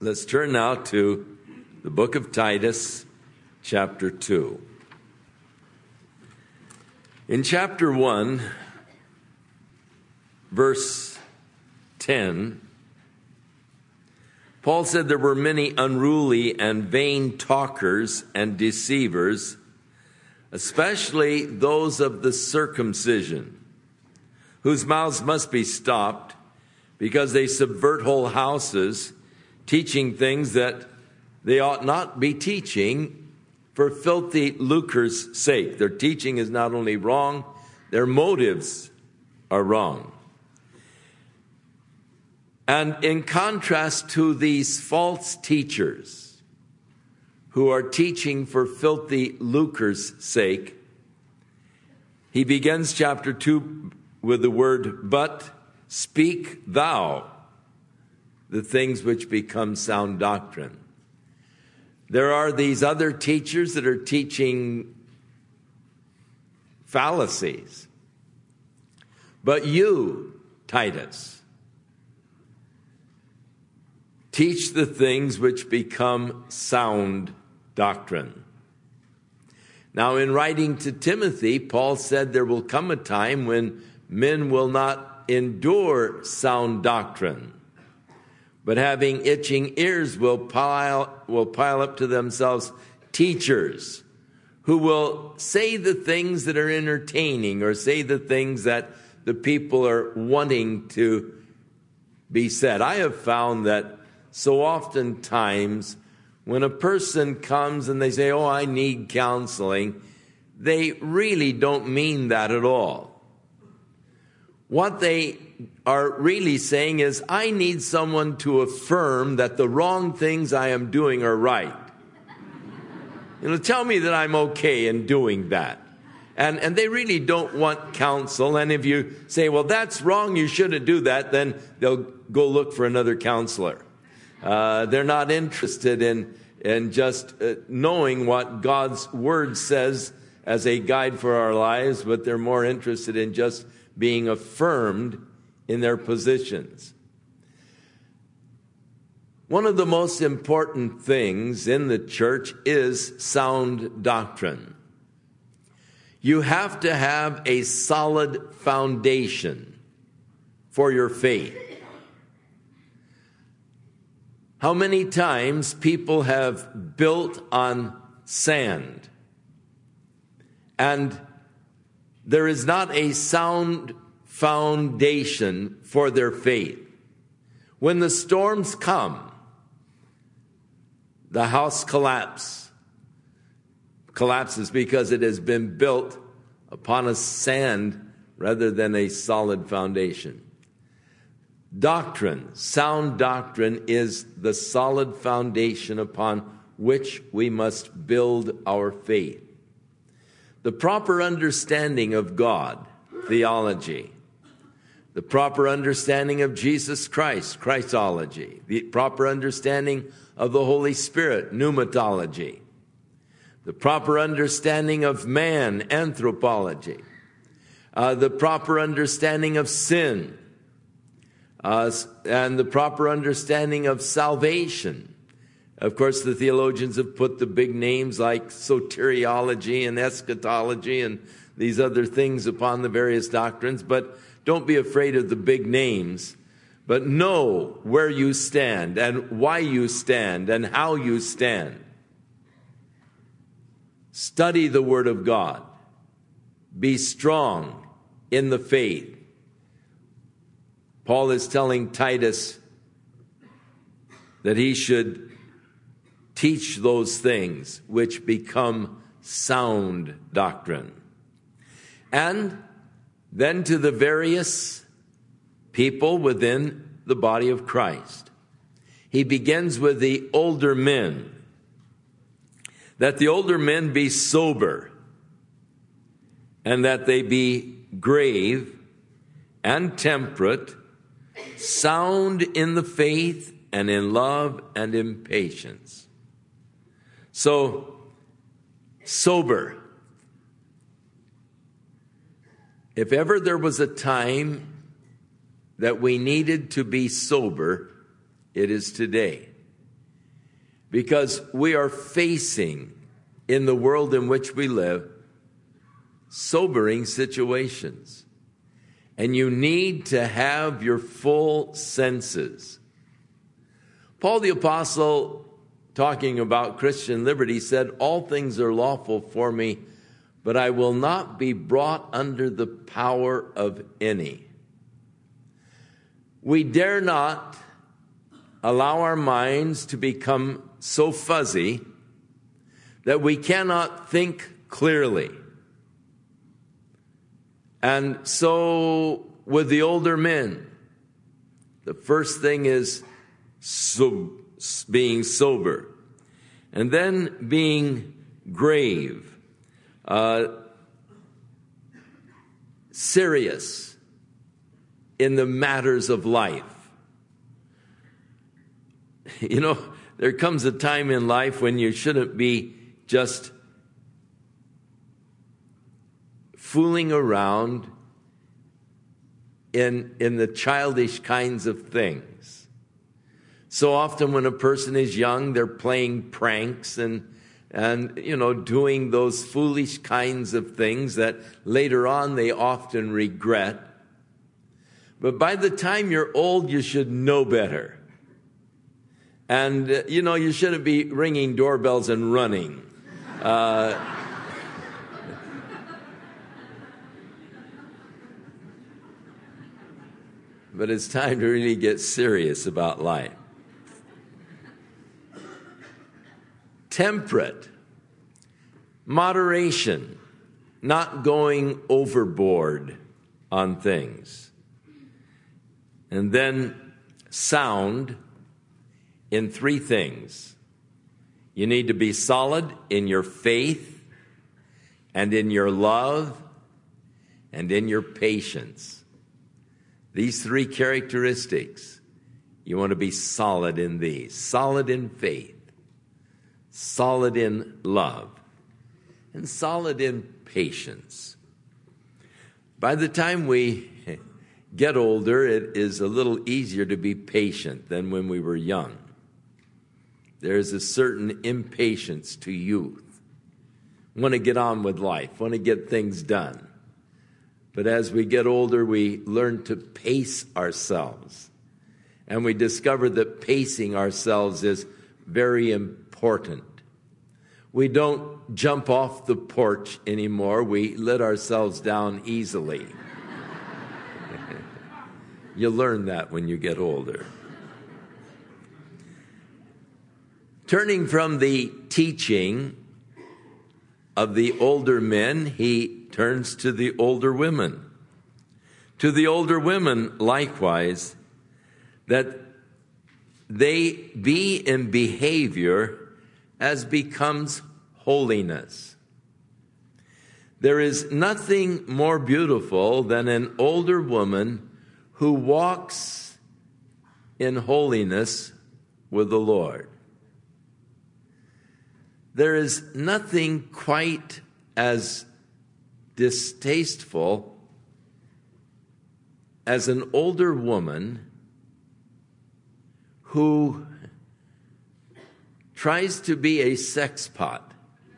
Let's turn now to the book of Titus, chapter 2. In chapter 1, verse 10, Paul said there were many unruly and vain talkers and deceivers, especially those of the circumcision, whose mouths must be stopped because they subvert whole houses, teaching things that they ought not be teaching for filthy lucre's sake. Their teaching is not only wrong, their motives are wrong. And in contrast to these false teachers who are teaching for filthy lucre's sake, he begins chapter 2 with the word, "But speak thou the things which become sound doctrine." There are these other teachers that are teaching fallacies. But you, Titus, teach the things which become sound doctrine. Now, in writing to Timothy, Paul said there will come a time when men will not endure sound doctrine, but having itching ears will pile up to themselves teachers who will say the things that are entertaining or say the things that the people are wanting to be said. I have found that so oftentimes when a person comes and they say, "Oh, I need counseling," they really don't mean that at all. What they are really saying is, "I need someone to affirm that the wrong things I am doing are right. Tell me that I'm okay in doing that." And they really don't want counsel. And if you say, "Well, that's wrong, you shouldn't do that," then they'll go look for another counselor. They're not interested in just knowing what God's word says as a guide for our lives, but they're more interested in just being affirmed in their positions. One of the most important things in the church is sound doctrine. You have to have a solid foundation for your faith. How many times people have built on sand and there is not a sound foundation for their faith. When the storms come, the house collapses because it has been built upon a sand rather than a solid foundation. Doctrine, sound doctrine, is the solid foundation upon which we must build our faith. The proper understanding of God, theology. The proper understanding of Jesus Christ, Christology. The proper understanding of the Holy Spirit, pneumatology. The proper understanding of man, anthropology. The proper understanding of sin. And the proper understanding of salvation. Of course, the theologians have put the big names like soteriology and eschatology and these other things upon the various doctrines, but don't be afraid of the big names, but know where you stand and why you stand and how you stand. Study the Word of God. Be strong in the faith. Paul is telling Titus that he should teach those things which become sound doctrine. And then to the various people within the body of Christ. He begins with the older men. That the older men be sober, and that they be grave and temperate, sound in the faith and in love and in patience. So, sober. If ever there was a time that we needed to be sober, it is today. because we are facing, in the world in which we live, sobering situations. And you need to have your full senses. Paul the Apostle, talking about Christian liberty, said, "All things are lawful for me, but I will not be brought under the power of any." We dare not allow our minds to become so fuzzy that we cannot think clearly. And so with the older men, the first thing is being sober, and then being grave, serious in the matters of life. You know, there comes a time in life when you shouldn't be just fooling around in the childish kinds of things. So often when a person is young, they're playing pranks and doing those foolish kinds of things that later on they often regret. But by the time you're old, you should know better. And, you shouldn't be ringing doorbells and running. But it's time to really get serious about life. Temperate, moderation, not going overboard on things. And then sound in three things. You need to be solid in your faith and in your love and in your patience. These three characteristics, you want to be solid in these. Solid in faith, solid in love, and solid in patience. By the time we get older, it is a little easier to be patient than when we were young. There's a certain impatience to youth. Want to get on with life, want to get things done. But as we get older, we learn to pace ourselves. And we discover that pacing ourselves is very important. We don't jump off the porch anymore. We let ourselves down easily. You learn that when you get older. Turning from the teaching of the older men, he turns to the older women. To the older women, likewise, that they be in behavior as becomes holiness. There is nothing more beautiful than an older woman who walks in holiness with the Lord. There is nothing quite as distasteful as an older woman who tries to be a sex pot.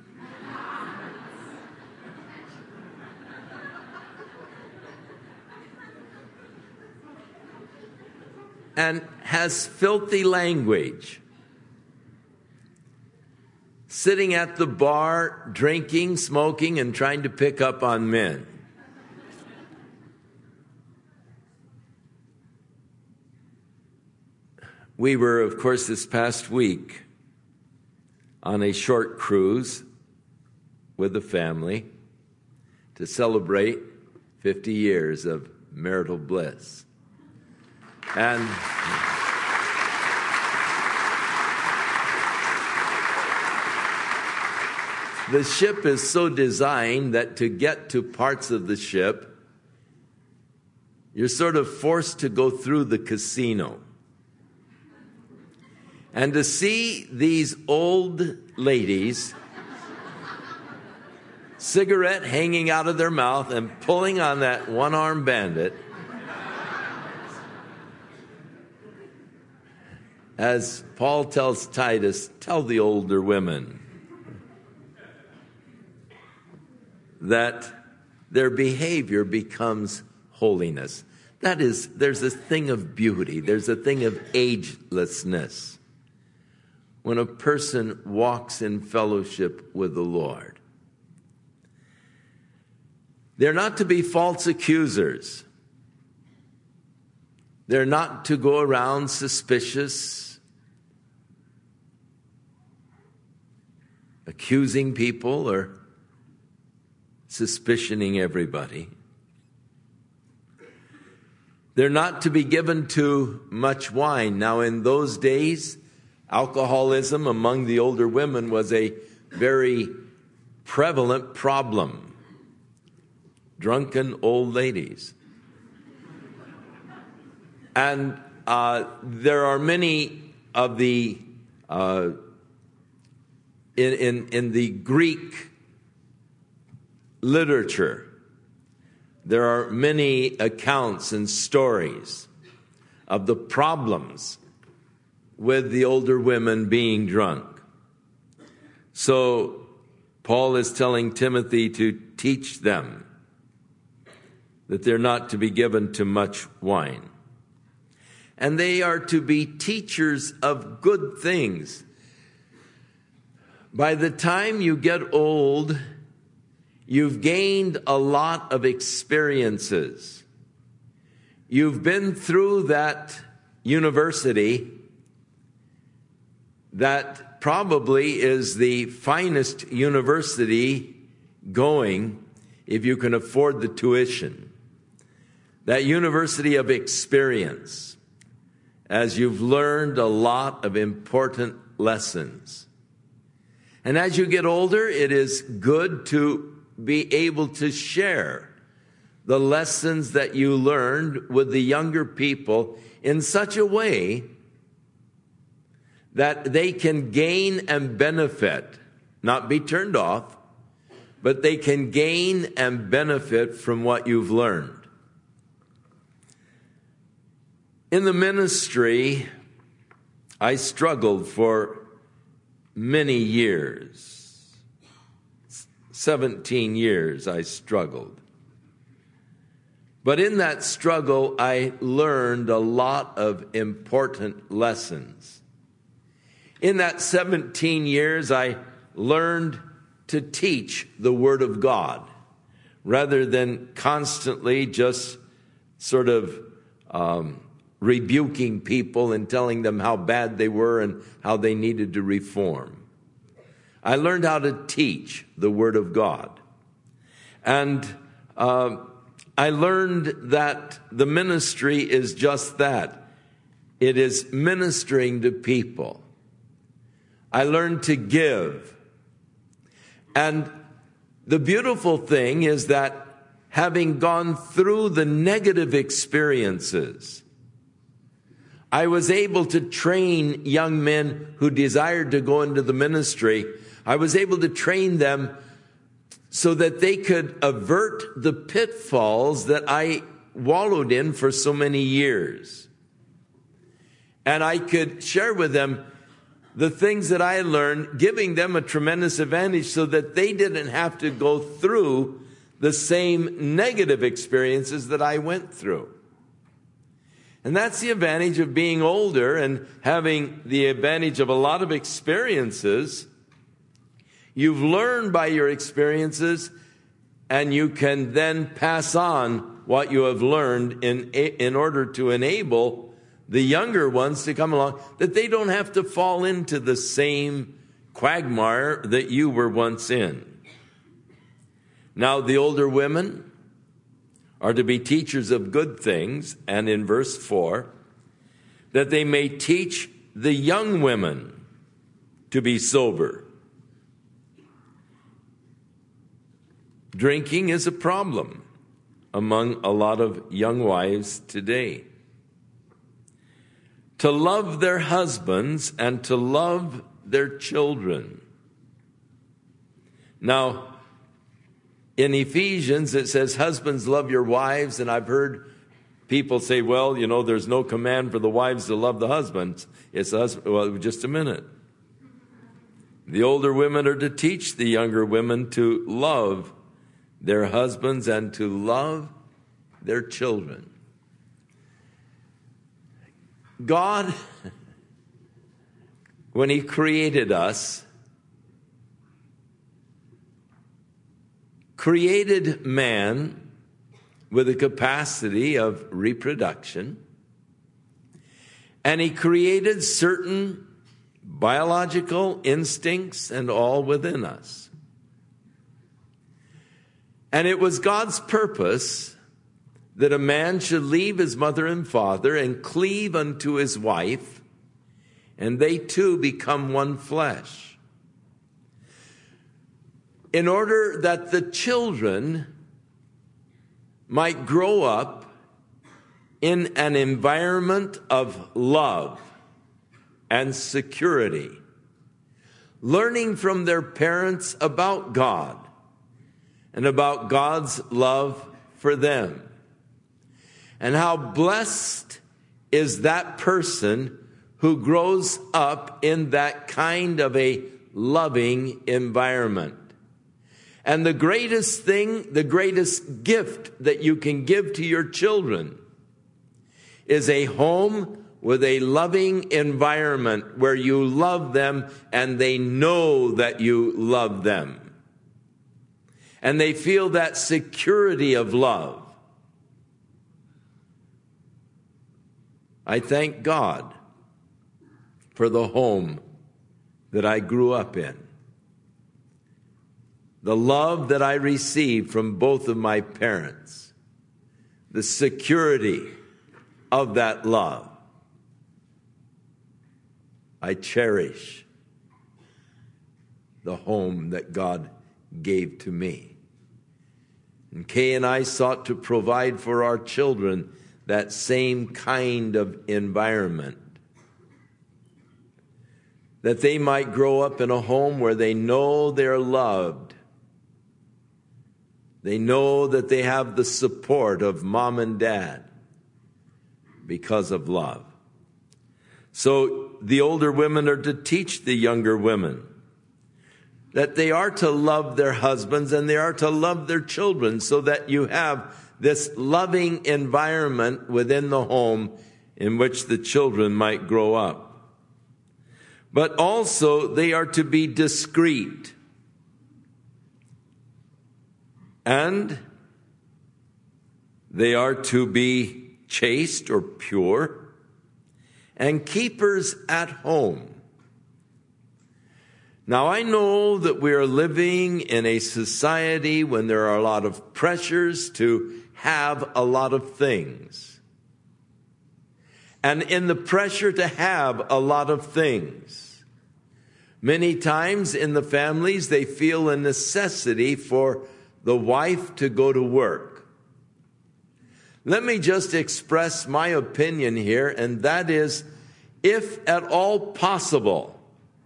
And has filthy language. Sitting at the bar, drinking, smoking, and trying to pick up on men. We were, of course, this past week on a short cruise with the family to celebrate 50 years of marital bliss. And the ship is so designed that to get to parts of the ship, you're sort of forced to go through the casino. And to see these old ladies, cigarette hanging out of their mouth and pulling on that one-armed bandit, as Paul tells Titus, tell the older women that their behavior becomes holiness. That is, there's a thing of beauty. There's a thing of agelessness when a person walks in fellowship with the Lord. They're not to be false accusers. They're not to go around suspicious, accusing people or suspicioning everybody. They're not to be given to much wine. Now, in those days, alcoholism among the older women was a very prevalent problem. Drunken old ladies. And there are many of the, in the Greek literature, there are many accounts and stories of the problems with the older women being drunk. So Paul is telling Timothy to teach them that they're not to be given to much wine. And they are to be teachers of good things. By the time you get old, you've gained a lot of experiences. You've been through that university that probably is the finest university going if you can afford the tuition. That university of experience, as you've learned a lot of important lessons. And as you get older, it is good to be able to share the lessons that you learned with the younger people in such a way that they can gain and benefit, not be turned off, but they can gain and benefit from what you've learned. In the ministry, I struggled for many years. 17 years I struggled. But in that struggle, I learned a lot of important lessons. In that 17 years, I learned to teach the Word of God rather than constantly just sort of rebuking people and telling them how bad they were and how they needed to reform. I learned how to teach the Word of God. And I learned that the ministry is just that. It is ministering to people. I learned to give. And the beautiful thing is that having gone through the negative experiences, I was able to train young men who desired to go into the ministry. I was able to train them so that they could avert the pitfalls that I wallowed in for so many years. And I could share with them the things that I learned, giving them a tremendous advantage so that they didn't have to go through the same negative experiences that I went through. And that's the advantage of being older and having the advantage of a lot of experiences. You've learned by your experiences, and you can then pass on what you have learned in order to enable the younger ones to come along, that they don't have to fall into the same quagmire that you were once in. Now, the older women are to be teachers of good things, and in verse 4, that they may teach the young women to be sober. Drinking is a problem among a lot of young wives today. To love their husbands and to love their children. Now, in Ephesians, it says, husbands, love your wives, and I've heard people say, well, there's no command for the wives to love the husbands. It's the husband. Well, just a minute. The older women are to teach the younger women to love their husbands and to love their children. God, when He created us, created man with a capacity of reproduction, and He created certain biological instincts and all within us. And it was God's purpose that a man should leave his mother and father and cleave unto his wife, and they two become one flesh. In order that the children might grow up in an environment of love and security, learning from their parents about God and about God's love for them. And how blessed is that person who grows up in that kind of a loving environment. And the greatest thing, the greatest gift that you can give to your children is a home with a loving environment where you love them and they know that you love them. And they feel that security of love. I thank God for the home that I grew up in. The love that I received from both of my parents. The security of that love. I cherish the home that God gave to me. And Kay and I sought to provide for our children that same kind of environment. That they might grow up in a home where they know they're loved. They know that they have the support of mom and dad because of love. So the older women are to teach the younger women that they are to love their husbands and they are to love their children, so that you have this loving environment within the home in which the children might grow up. But also they are to be discreet. And they are to be chaste or pure and keepers at home. Now, I know that we are living in a society when there are a lot of pressures to have a lot of things. And in the pressure to have a lot of things, many times in the families they feel a necessity for the wife to go to work. Let me just express my opinion here, and that is, if at all possible,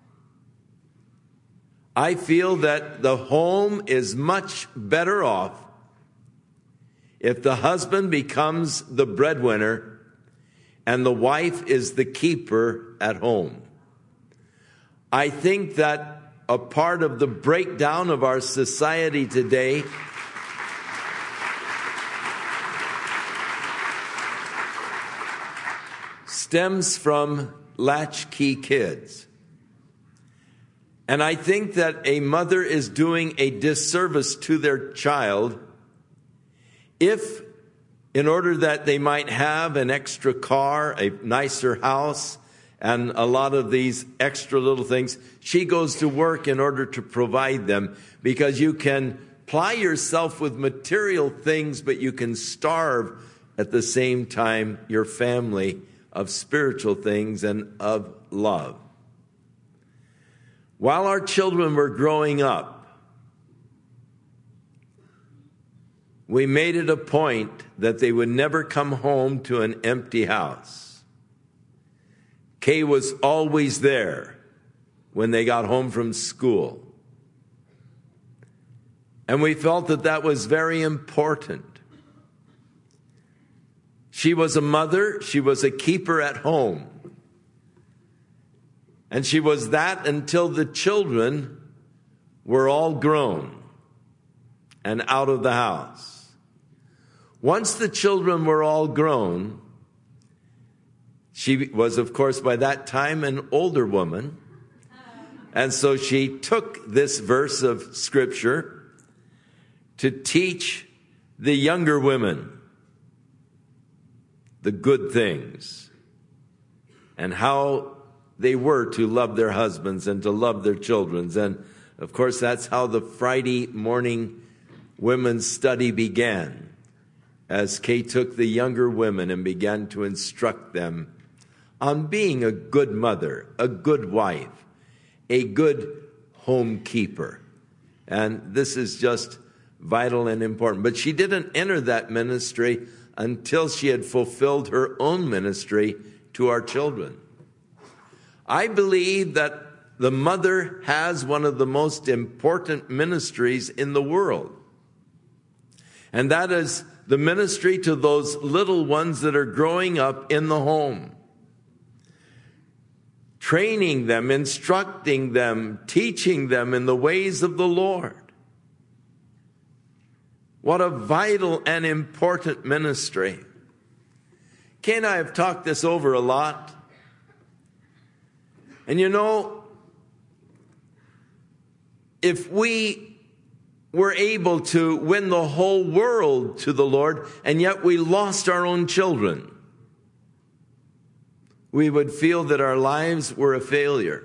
I feel that the home is much better off if the husband becomes the breadwinner and the wife is the keeper at home. I think that a part of the breakdown of our society today stems from latchkey kids. And I think that a mother is doing a disservice to their child if, in order that they might have an extra car, a nicer house, and a lot of these extra little things, she goes to work in order to provide them, because you can ply yourself with material things, but you can starve at the same time your family of spiritual things and of love. While our children were growing up, we made it a point that they would never come home to an empty house. Kay was always there when they got home from school. And we felt that that was very important. She was a mother. She was a keeper at home. And she was that until the children were all grown and out of the house. Once the children were all grown, she was, of course, by that time an older woman. And so she took this verse of Scripture to teach the younger women the good things and how they were to love their husbands and to love their children. And, of course, that's how the Friday morning women's study began, as Kay took the younger women and began to instruct them on being a good mother, a good wife, a good homekeeper. And this is just vital and important. But she didn't enter that ministry until she had fulfilled her own ministry to our children. I believe that the mother has one of the most important ministries in the world. And that is the ministry to those little ones that are growing up in the home. Training them, instructing them, teaching them in the ways of the Lord. What a vital and important ministry. Kay and I have talked this over a lot. And you know, if we were able to win the whole world to the Lord, and yet we lost our own children, we would feel that our lives were a failure.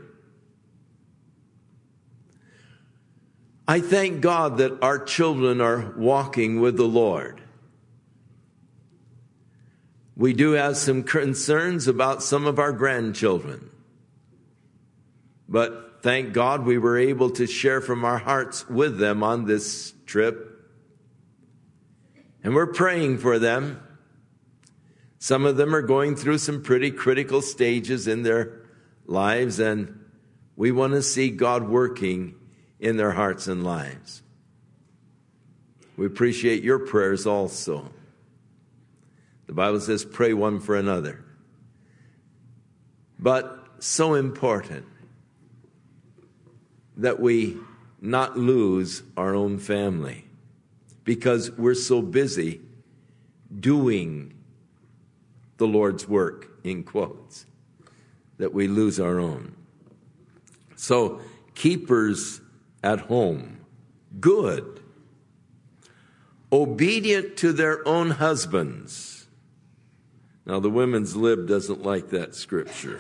I thank God that our children are walking with the Lord. We do have some concerns about some of our grandchildren. But thank God we were able to share from our hearts with them on this trip. And we're praying for them. Some of them are going through some pretty critical stages in their lives, and we want to see God working in their hearts and lives. We appreciate your prayers also. The Bible says, pray one for another. But so important that we not lose our own family because we're so busy doing the Lord's work, in quotes, that we lose our own. So, keepers at home, good, obedient to their own husbands. Now, the Women's Lib doesn't like that scripture.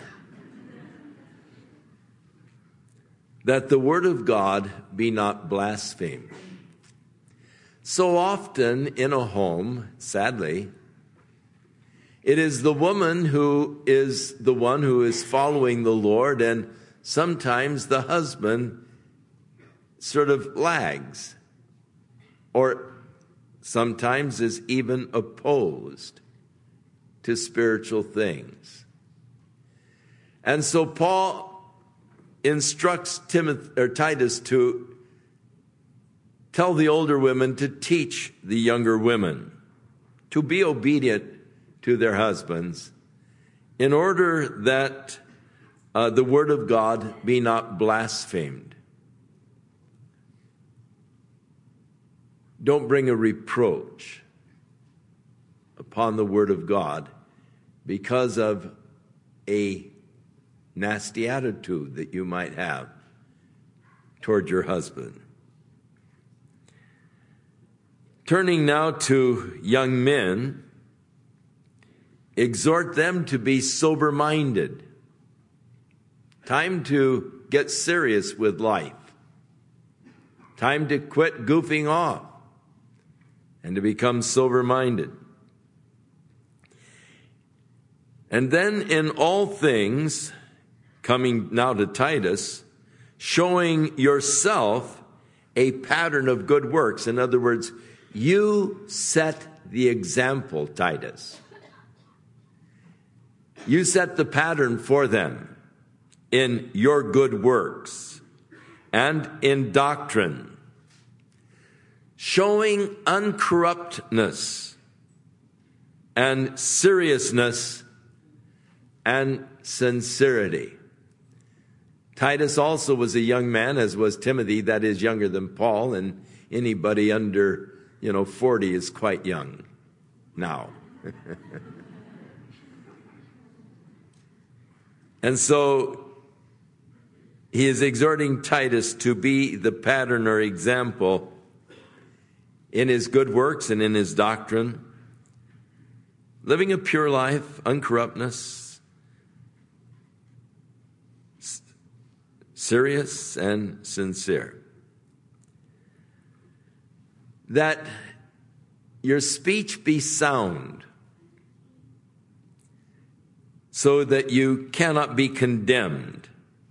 That the word of God be not blasphemed. So often in a home, sadly, it is the woman who is the one who is following the Lord, and sometimes the husband sort of lags, or sometimes is even opposed to spiritual things. And so Paul instructs Titus to tell the older women to teach the younger women to be obedient to their husbands in order that the word of God be not blasphemed. Don't bring a reproach upon the word of God because of a nasty attitude that you might have toward your husband. Turning now to young men, exhort them to be sober-minded. Time to get serious with life. Time to quit goofing off and to become sober-minded. And then in all things, coming now to Titus, showing yourself a pattern of good works. In other words, you set the example, Titus. You set the pattern for them in your good works and in doctrine, showing uncorruptness and seriousness and sincerity. Titus also was a young man, as was Timothy, that is younger than Paul, and anybody under, 40 is quite young now. And so he is exhorting Titus to be the pattern or example in his good works and in his doctrine, living a pure life, uncorruptness, serious and sincere. That your speech be sound, so that you cannot be condemned,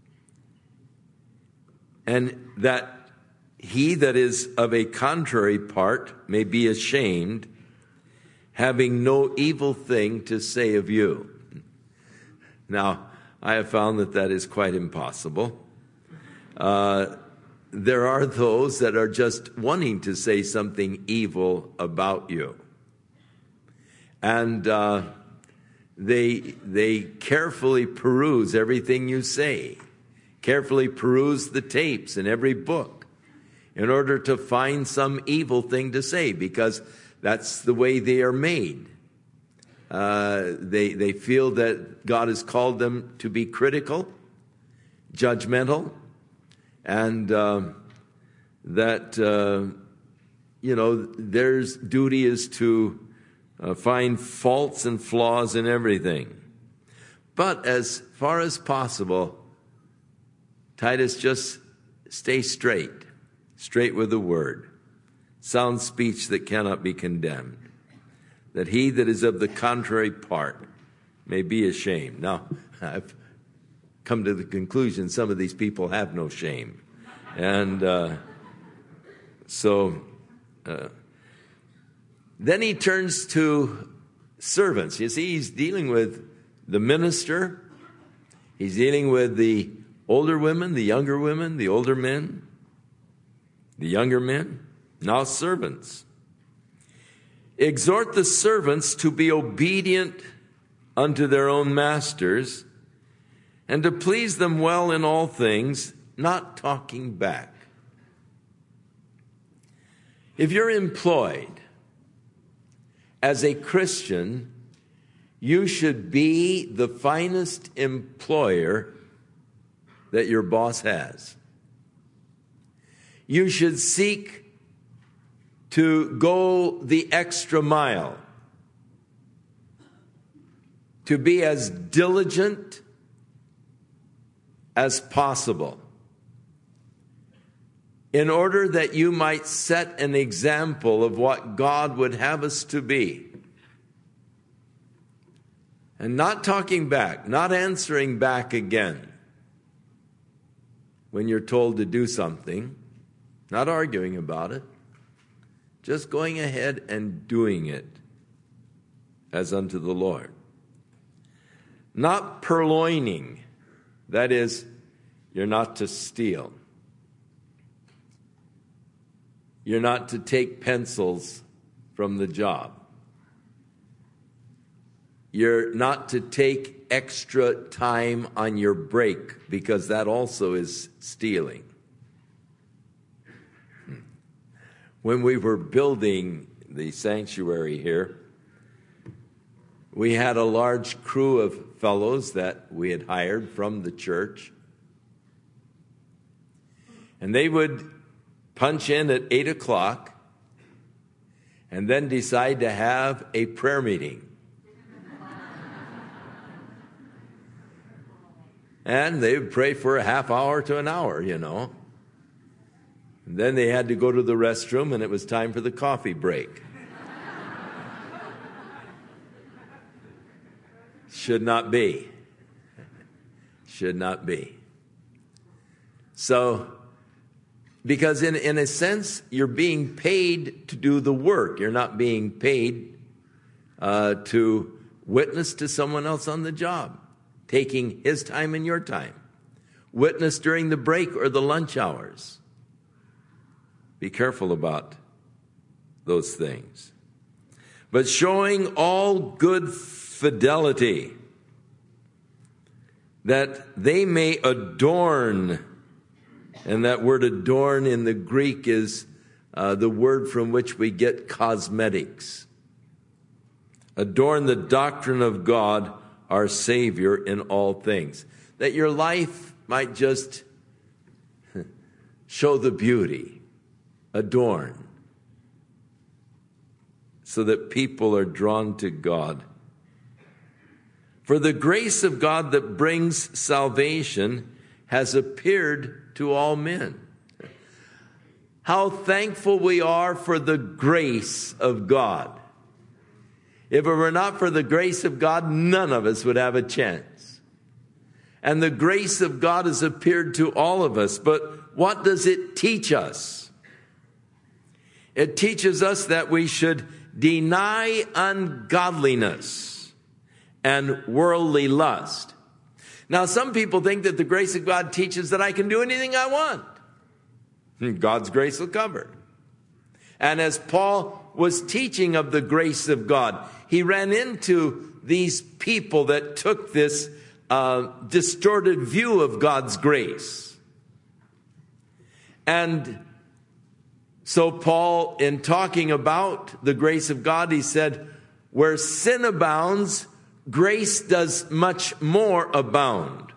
and that he that is of a contrary part may be ashamed, having no evil thing to say of you. Now, I have found that is quite impossible. There are those that are just wanting to say something evil about you. And they carefully peruse everything you say, carefully peruse the tapes in every book in order to find some evil thing to say, because that's the way they are made. They feel that God has called them to be critical, judgmental, and that their duty is to find faults and flaws in everything. But as far as possible, Titus, just stay straight with the word, sound speech that cannot be condemned, that he that is of the contrary part may be ashamed. Now, I've come to the conclusion some of these people have no shame. And then he turns to servants. You see, he's dealing with the minister. He's dealing with the older women, the younger women, the older men, the younger men, now servants. Exhort the servants to be obedient unto their own masters, and to please them well in all things, not talking back. If you're employed as a Christian, you should be the finest employer that your boss has. You should seek to go the extra mile, to be as diligent as possible, in order that you might set an example of what God would have us to be. And not talking back, not answering back again when you're told to do something, not arguing about it, just going ahead and doing it as unto the Lord. Not purloining, that is, you're not to steal. You're not to take pencils from the job. You're not to take extra time on your break, because that also is stealing. When we were building the sanctuary here, we had a large crew of fellows that we had hired from the church. And they would punch in at 8 o'clock and then decide to have a prayer meeting. And they would pray for a half hour to an hour, And then they had to go to the restroom, and it was time for the coffee break. Should not be. Should not be. So, because in a sense, you're being paid to do the work. You're not being paid to witness to someone else on the job, taking his time and your time. Witness during the break or the lunch hours. Be careful about those things. but showing all good fidelity, that they may adorn. And that word adorn in the Greek is the word from which we get cosmetics. Adorn the doctrine of God, our Savior, in all things. That your life might just show the beauty, adorn, so that people are drawn to God. For the grace of God that brings salvation has appeared to all men. How thankful we are for the grace of God. If it were not for the grace of God, none of us would have a chance. And the grace of God has appeared to all of us. But what does it teach us? It teaches us that we should deny ungodliness and worldly lust. Now, some people think that the grace of God teaches that I can do anything I want. God's grace will cover. And as Paul was teaching of the grace of God, he ran into these people that took this distorted view of God's grace. And so Paul, in talking about the grace of God, he said, where sin abounds, grace does much more abound.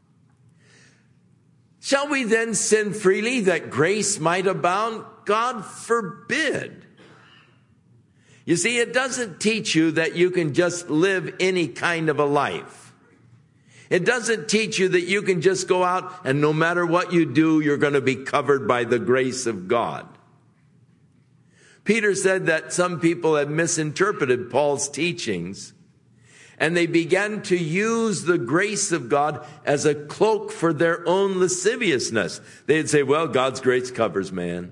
Shall we then sin freely that grace might abound? God forbid. You see, it doesn't teach you that you can just live any kind of a life. It doesn't teach you that you can just go out and no matter what you do, you're going to be covered by the grace of God. Peter said that some people had misinterpreted Paul's teachings, and they began to use the grace of God as a cloak for their own lasciviousness. They'd say, well, God's grace covers man.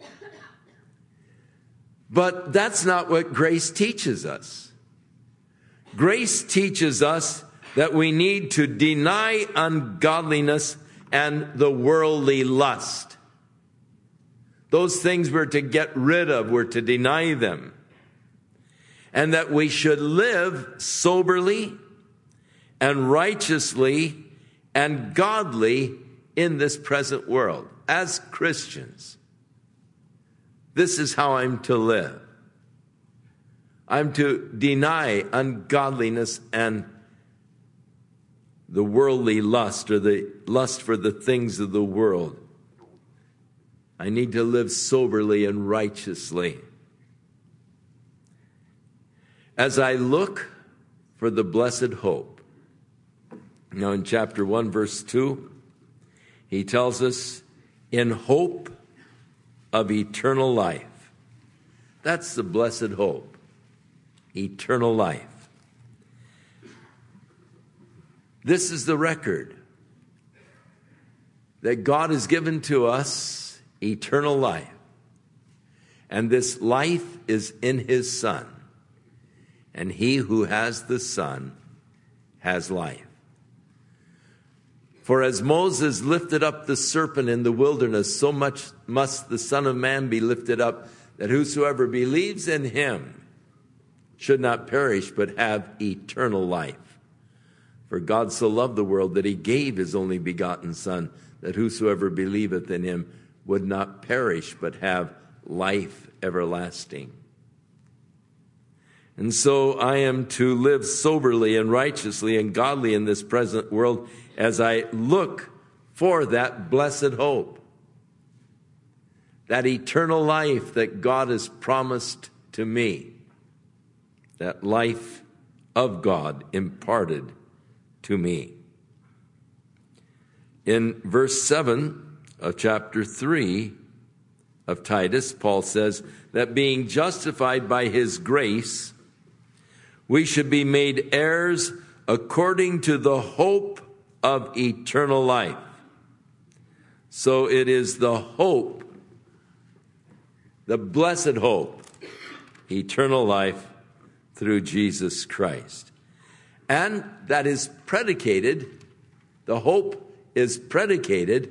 But that's not what grace teaches us. Grace teaches us that we need to deny ungodliness and the worldly lust. Those things we're to get rid of, we're to deny them. And that we should live soberly and righteously and godly in this present world as Christians. This is how I'm to live. I'm to deny ungodliness and the worldly lust, or the lust for the things of the world. I need to live soberly and righteously. As I look for the blessed hope. Now in chapter 1, verse 2, he tells us, in hope of eternal life. That's the blessed hope. Eternal life. This is the record that God has given to us, eternal life. And this life is in his Son. And he who has the Son has life. For as Moses lifted up the serpent in the wilderness, so much must the Son of Man be lifted up, that whosoever believes in him should not perish, but have eternal life. For God so loved the world that he gave his only begotten Son, that whosoever believeth in him would not perish, but have life everlasting. And so I am to live soberly and righteously and godly in this present world as I look for that blessed hope, that eternal life that God has promised to me, that life of God imparted to me. In verse 7 of chapter 3 of Titus, Paul says that being justified by his grace, we should be made heirs according to the hope of eternal life. So it is the hope, the blessed hope, eternal life through Jesus Christ. And that is predicated, the hope is predicated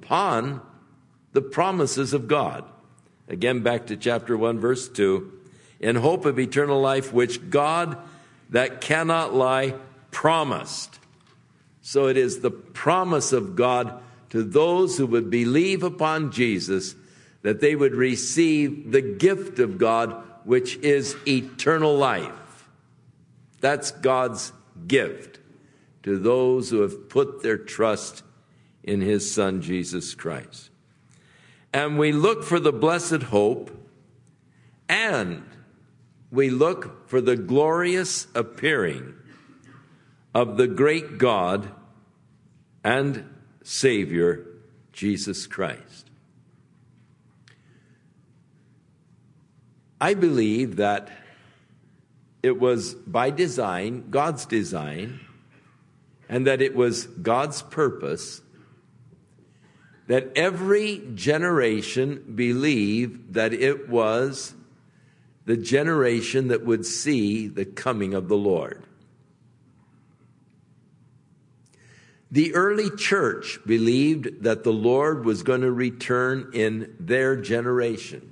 upon the promises of God. Again, back to chapter 1, verse 2. in hope of eternal life, which God that cannot lie promised. So it is the promise of God to those who would believe upon Jesus, that they would receive the gift of God, which is eternal life. That's God's gift to those who have put their trust in his Son, Jesus Christ. And we look for the blessed hope, and we look for the glorious appearing of the great God and Savior, Jesus Christ. I believe that it was by design, God's design, and that it was God's purpose that every generation believed that it was the generation that would see the coming of the Lord. The early church believed that the Lord was going to return in their generation.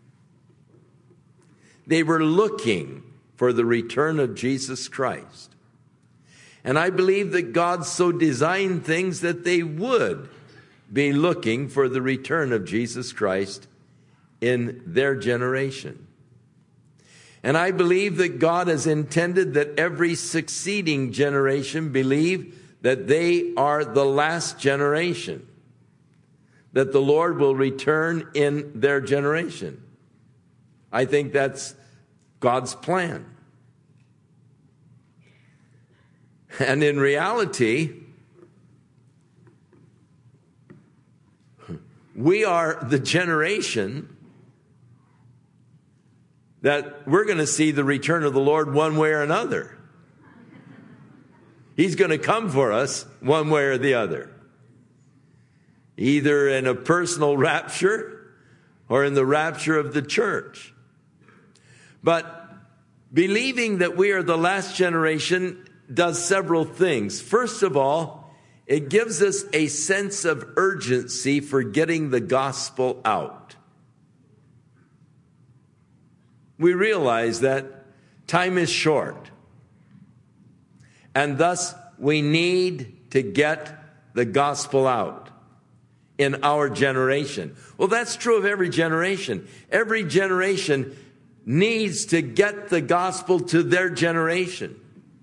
They were looking for the return of Jesus Christ. And I believe that God so designed things that they would be looking for the return of Jesus Christ in their generation. And I believe that God has intended that every succeeding generation believe that they are the last generation, that the Lord will return in their generation. I think that's God's plan. And in reality, we are the generation that we're going to see the return of the Lord one way or another. He's going to come for us one way or the other. Either in a personal rapture or in the rapture of the church. But believing that we are the last generation does several things. First of all, it gives us a sense of urgency for getting the gospel out. We realize that time is short, and thus we need to get the gospel out in our generation. Well, that's true of every generation. Every generation needs to get the gospel to their generation.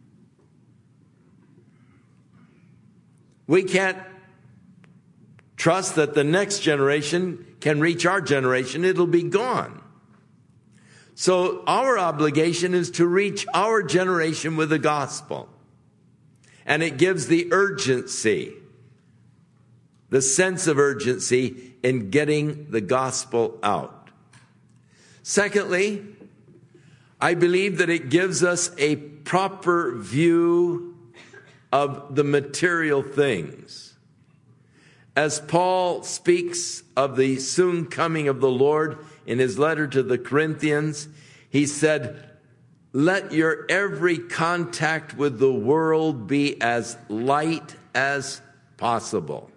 We can't trust that the next generation can reach our generation. It'll be gone. So our obligation is to reach our generation with the gospel. And it gives the urgency, the sense of urgency in getting the gospel out. Secondly, I believe that it gives us a proper view of the material things. As Paul speaks of the soon coming of the Lord in his letter to the Corinthians, he said, "Let your every contact with the world be as light as possible."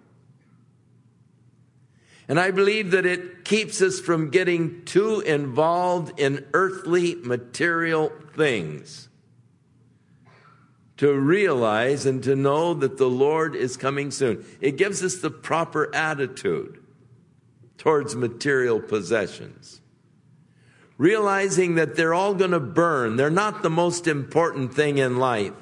And I believe that it keeps us from getting too involved in earthly material things, to realize and to know that the Lord is coming soon. It gives us the proper attitude towards material possessions. Realizing that they're all going to burn. They're not the most important thing in life.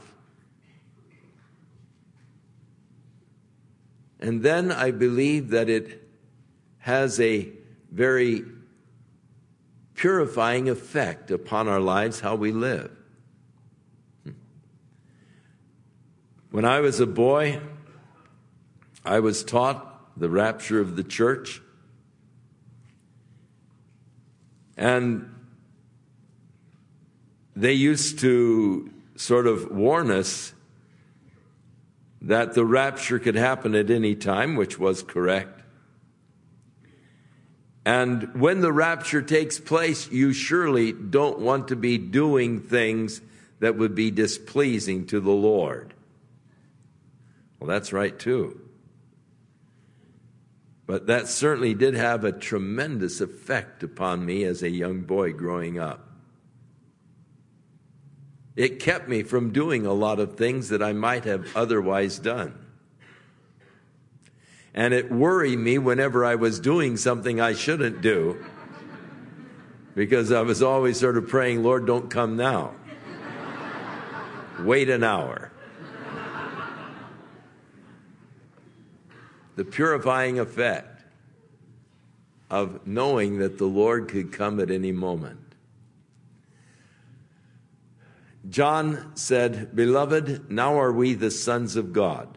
And then I believe that it has a very purifying effect upon our lives, how we live. When I was a boy, I was taught the rapture of the church. And they used to sort of warn us that the rapture could happen at any time, which was correct. And when the rapture takes place, you surely don't want to be doing things that would be displeasing to the Lord. Well, that's right too. But that certainly did have a tremendous effect upon me as a young boy growing up. It kept me from doing a lot of things that I might have otherwise done. And it worried me whenever I was doing something I shouldn't do, because I was always sort of praying, Lord, don't come now. Wait an hour. The purifying effect of knowing that the Lord could come at any moment. John said, Beloved, now are we the sons of God.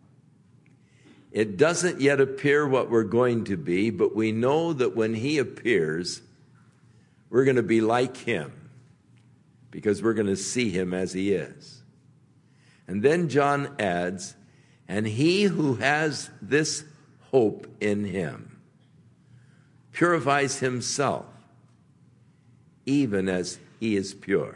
It doesn't yet appear what we're going to be, but we know that when he appears, we're going to be like him, because we're going to see him as he is. And then John adds, and he who has this hope in him purifies himself, even as he is pure.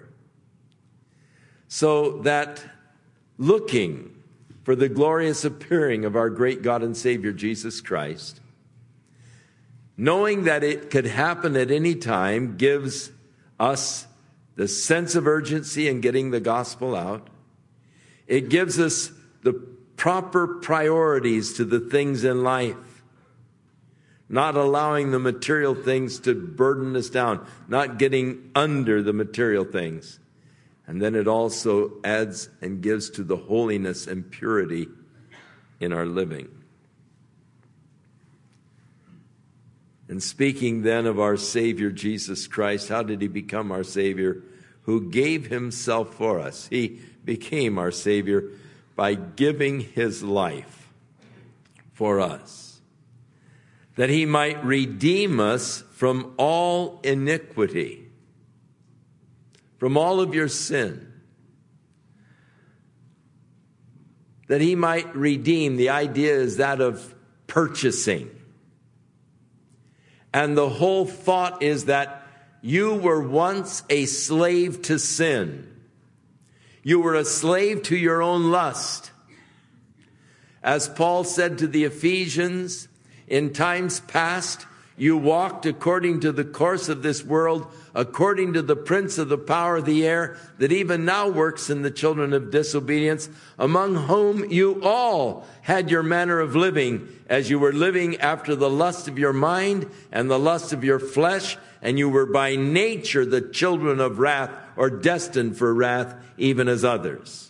So that looking for the glorious appearing of our great God and Savior, Jesus Christ, knowing that it could happen at any time, gives us the sense of urgency in getting the gospel out. It gives us the proper priorities to the things in life, not allowing the material things to burden us down, not getting under the material things. And then it also adds and gives to the holiness and purity in our living. And speaking then of our Savior, Jesus Christ, how did he become our Savior? Who gave himself for us. He became our Savior by giving his life for us, that he might redeem us from all iniquity, from all of your sin, that he might redeem. The idea is that of purchasing. And the whole thought is that you were once a slave to sin. You were a slave to your own lust. As Paul said to the Ephesians, in times past, you walked according to the course of this world, according to the prince of the power of the air, that even now works in the children of disobedience, among whom you all had your manner of living, as you were living after the lust of your mind and the lust of your flesh, and you were by nature the children of wrath, or destined for wrath, even as others.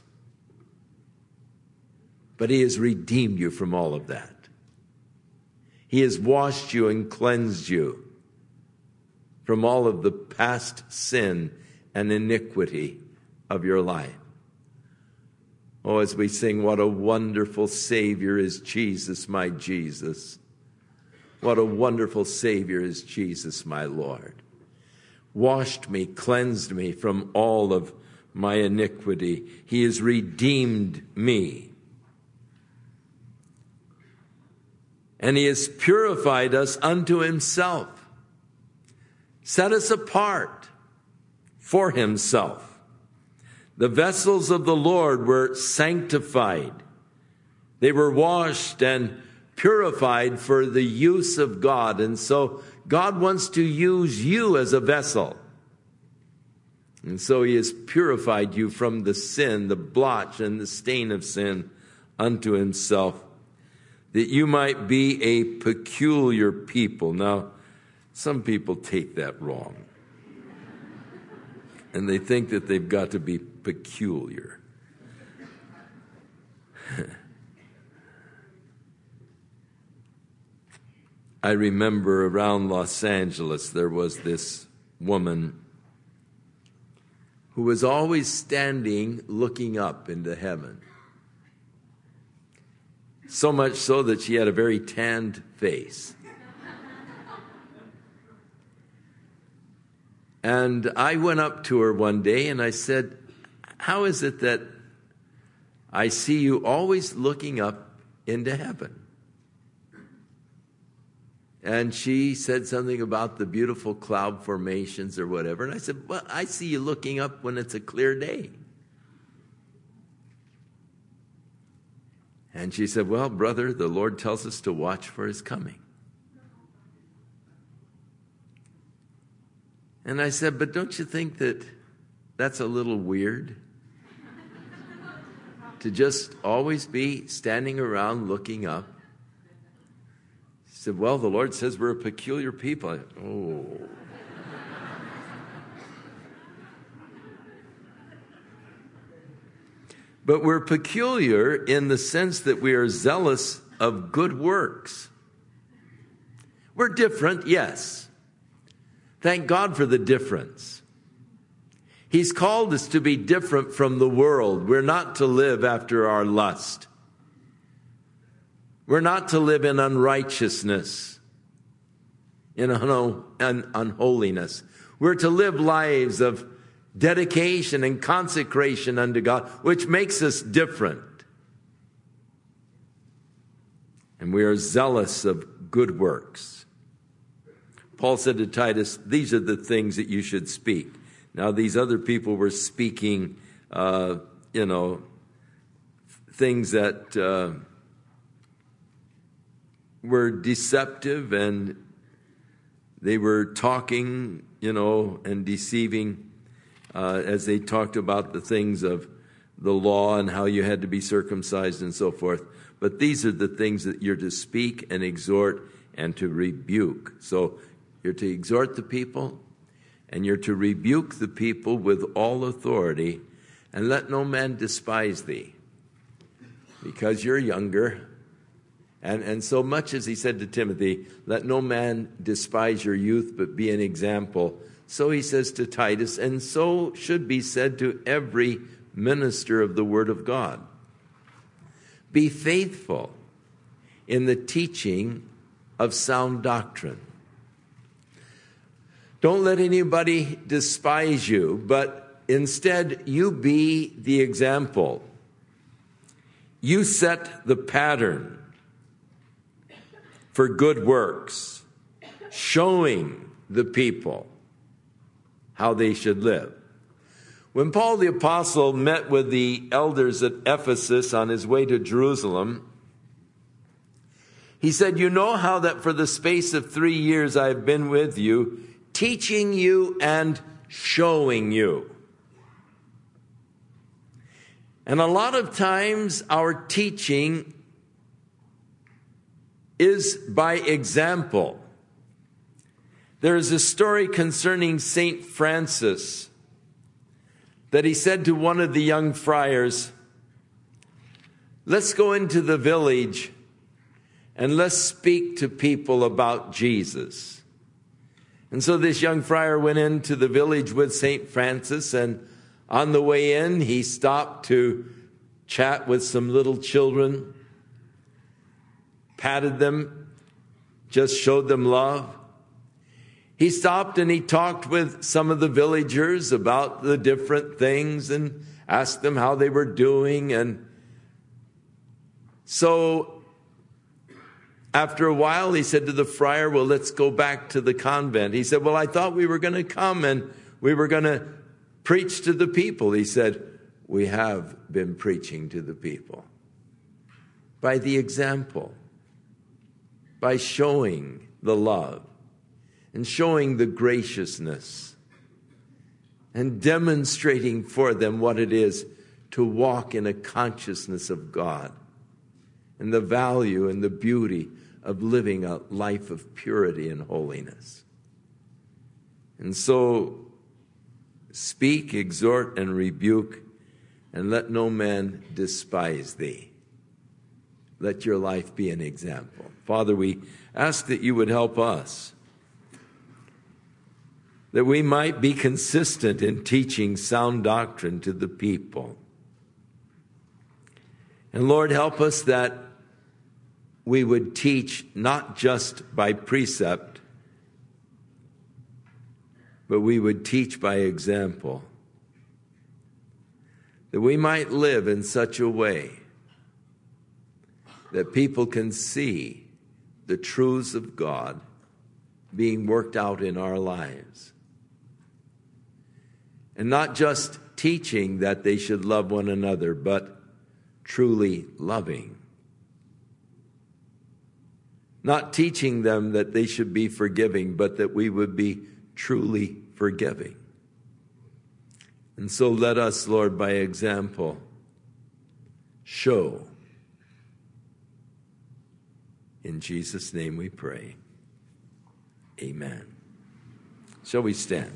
But he has redeemed you from all of that. He has washed you and cleansed you from all of the past sin and iniquity of your life. Oh, as we sing, what a wonderful Savior is Jesus, my Jesus. What a wonderful Savior is Jesus, my Lord. Washed me, cleansed me from all of my iniquity. He has redeemed me. And he has purified us unto himself, set us apart for himself. The vessels of the Lord were sanctified. They were washed and purified for the use of God. And so God wants to use you as a vessel. And so he has purified you from the sin, the blotch and the stain of sin unto himself, that you might be a peculiar people. Now, some people take that wrong. And they think that they've got to be peculiar. I remember around Los Angeles, there was this woman who was always standing looking up into heaven. So much so that she had a very tanned face. And I went up to her one day and I said, how is it that I see you always looking up into heaven? And she said something about the beautiful cloud formations or whatever. And I said, well, I see you looking up when it's a clear day. And she said, well, brother, the Lord tells us to watch for his coming. And I said, but don't you think that that's a little weird? to just always be standing around looking up. He said, well, the Lord says we're a peculiar people. Oh. But we're peculiar in the sense that we are zealous of good works. We're different, yes. Thank God for the difference. He's called us to be different from the world. We're not to live after our lust. We're not to live in unrighteousness, in unholiness. We're to live lives of dedication and consecration unto God, which makes us different. And we are zealous of good works. Paul said to Titus, these are the things that you should speak. Now, these other people were speaking, things that were deceptive, and they were talking, and deceiving as they talked about the things of the law and how you had to be circumcised and so forth. But these are the things that you're to speak and exhort and to rebuke. So you're to exhort the people, and you're to rebuke the people with all authority, and let no man despise thee, because you're younger. And so much as he said to Timothy, let no man despise your youth, but be an example. So he says to Titus, and so should be said to every minister of the word of God. Be faithful in the teaching of sound doctrine. Don't let anybody despise you, but instead you be the example. You set the pattern for good works, showing the people how they should live. When Paul the Apostle met with the elders at Ephesus on his way to Jerusalem, he said, you know how that for the space of 3 years I have been with you, teaching you and showing you. And a lot of times our teaching is by example. There is a story concerning St. Francis that he said to one of the young friars, let's go into the village and let's speak to people about Jesus. And so this young friar went into the village with St. Francis, and on the way in, he stopped to chat with some little children, patted them, just showed them love. He stopped and he talked with some of the villagers about the different things and asked them how they were doing. And so after a while, he said to the friar, well, let's go back to the convent. He said, well, I thought we were going to come and we were going to preach to the people. He said, we have been preaching to the people by the example, by showing the love and showing the graciousness and demonstrating for them what it is to walk in a consciousness of God and the value and the beauty of living a life of purity and holiness. And so speak, exhort, and rebuke, and let no man despise thee. Let your life be an example. Father, we ask that you would help us, that we might be consistent in teaching sound doctrine to the people. And Lord, help us that we would teach not just by precept, but we would teach by example, that we might live in such a way that people can see the truths of God being worked out in our lives. And not just teaching that they should love one another, but truly loving. Not teaching them that they should be forgiving, but that we would be truly forgiving. And so let us, Lord, by example, show. In Jesus' name we pray. Amen. Shall we stand?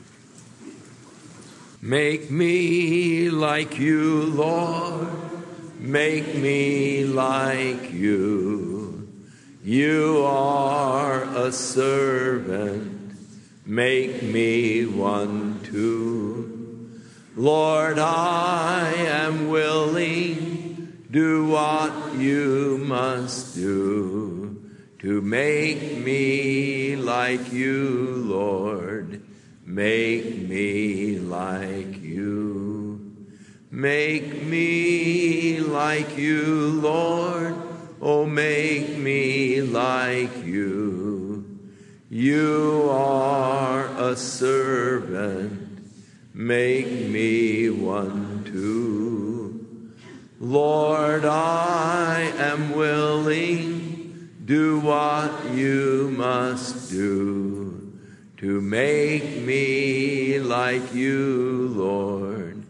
Make me like you, Lord. Make me like you. You are a servant. Make me one too. Lord, I am willing. Do what you must do to make me like you, Lord. Make me like you. Make me like you, Lord. Oh, make me like you. You are a servant. Make me one too. Lord, I am willing. Do what you must do to make me like you, Lord.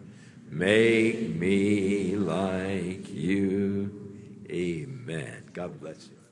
Make me like you. Amen. God bless you.